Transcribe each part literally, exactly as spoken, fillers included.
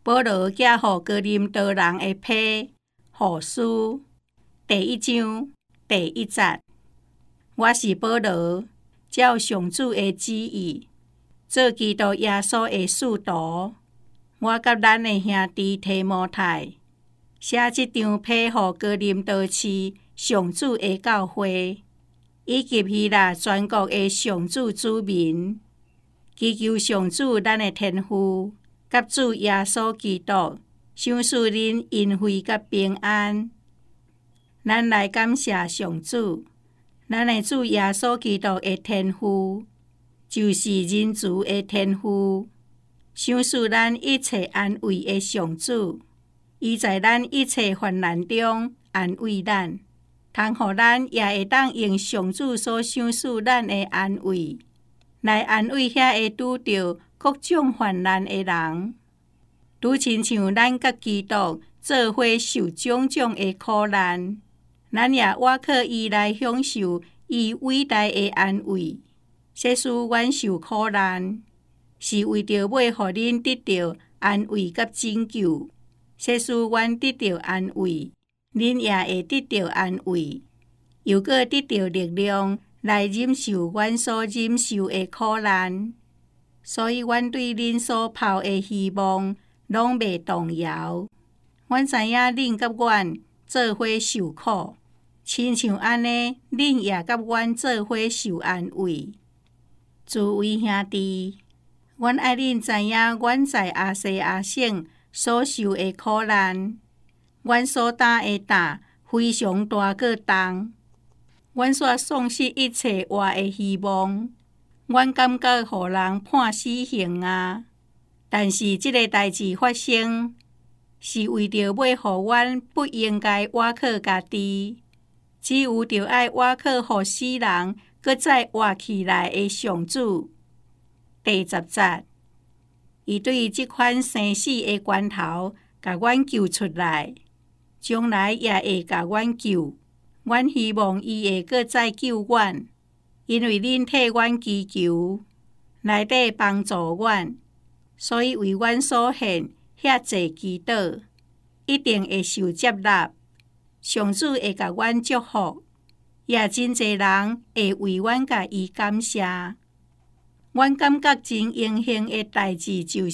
保罗寄予哥林多人的批后书第一章第一节。我是保罗，照上主的旨意，做基督耶稣的使徒。我甲咱的兄弟提摩太写这张批予哥林多市上主的教会，以及希腊全国的上主子民，祈求上主咱的天父甲主耶稣基督赏赐恁恩惠甲平安。咱来感谢上主，咱的主耶稣基督的天父，就是仁慈的天父，赏赐咱一切安慰的上主。伊在咱一切患难中安慰咱，通互咱也会当用上主所赏赐咱的安慰，来安慰遐会拄着各种患难的人。拄亲像咱甲基督做伙受种种的苦难，咱也倚靠伊来享受伊伟大的安慰。说使阮受苦难，是为着要互恁得到安慰甲拯救。说使阮得到安慰，恁也会得到安慰，又搁得到力量来忍受阮所忍受的苦难。所以，阮对恁所抱的希望，拢袂动摇。阮知影恁甲阮做伙受苦，亲像安尼，恁也甲阮做伙受安慰。诸位兄弟，阮爱恁知影，阮在亚细亚省所受的苦难，阮所担的担非常大个重，阮煞丧失一切活的希望，阮感觉互人判死刑啊！但是这个代志发生，是为着要互阮不应该倚靠家己，只有着爱倚靠互死人搁再活起来的上主。第十节。伊对这款生死的关头，甲阮救出来，将来也会甲阮救。阮希望伊会搁再救阮，因为恁替阮祈求，内底帮助阮，所以为阮所献遐济祈祷，一定会受接纳。上主会甲阮祝福，也真侪人会为阮甲伊感谢。阮感觉真荣幸的代志就是，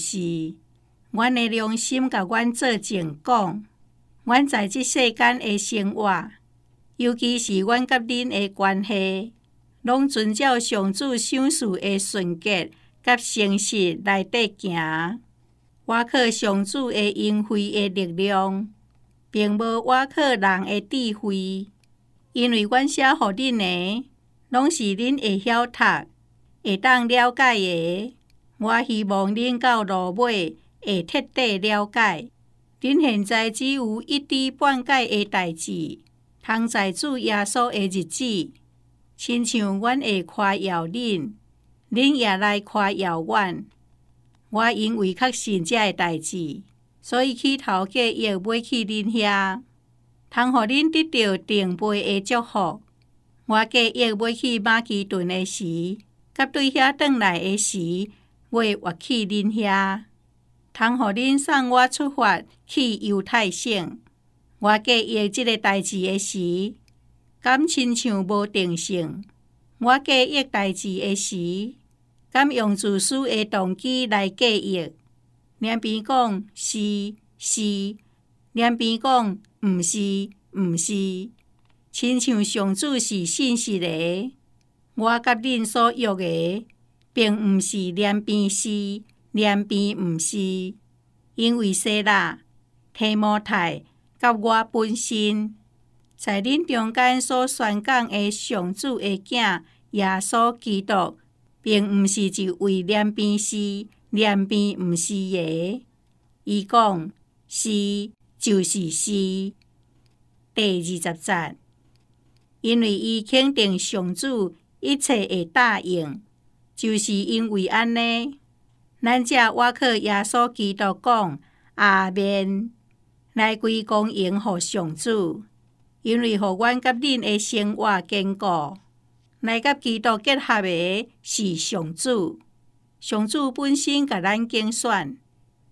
阮的良心甲阮做证讲，阮在这世间的生活，尤其是阮甲恁的关系，拢遵照上主赏赐的纯洁甲诚实内底行，倚靠上主的恩惠的力量，并无倚靠人的智慧，因为阮写予恁的，拢是恁会晓读。会当了解的，我希望恁到落尾会彻底了解。恁现在只有一知半解的代志，通在主耶稣的日子，亲像阮会夸耀恁，恁也来夸耀阮。我因为确信这个代志，所以去头计划买去恁遐，通互恁得到定倍的祝福。我计划买去马其顿的时，甲对遐转来的时，会活去恁遐，通互恁送我出发去犹太省。我计划即个代志的时，敢亲像无定性。我计划代志的时，敢用自私的动机来计划。两边讲是是，两边讲毋是毋是，亲像上主是信实的。我甲恁所约的，并毋是两边是，两边毋是，因为西拉、提摩太甲我本身，在恁中间所宣讲的上主的囝耶稣基督，并毋是一位两边是，两边毋是的。伊讲是就是是。第二十节，因为伊肯定上主一切会答应，就是因为安尼，咱才倚靠耶稣基督讲阿们，来归功荣予上主，因为互阮甲恁的生活坚固，来甲基督结合的是上主，上主本身甲咱拣选，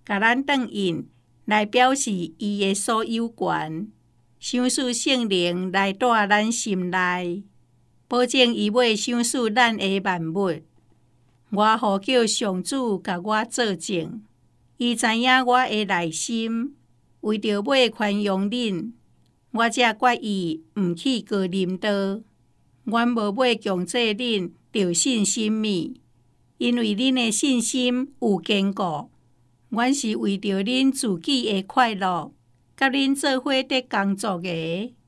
甲咱轉印來表示伊的所有權，賞賜聖靈來住咱心內，保證伊要賞賜咱的萬物。我呼叫上主甲我作證，伊知影我的內心，為着要寬容恁，我才決意毋去高啉道。阮無要強制恁着信心物，因為恁的信心有堅固。阮是為着恁自己的快樂，甲恁做伙得工作的。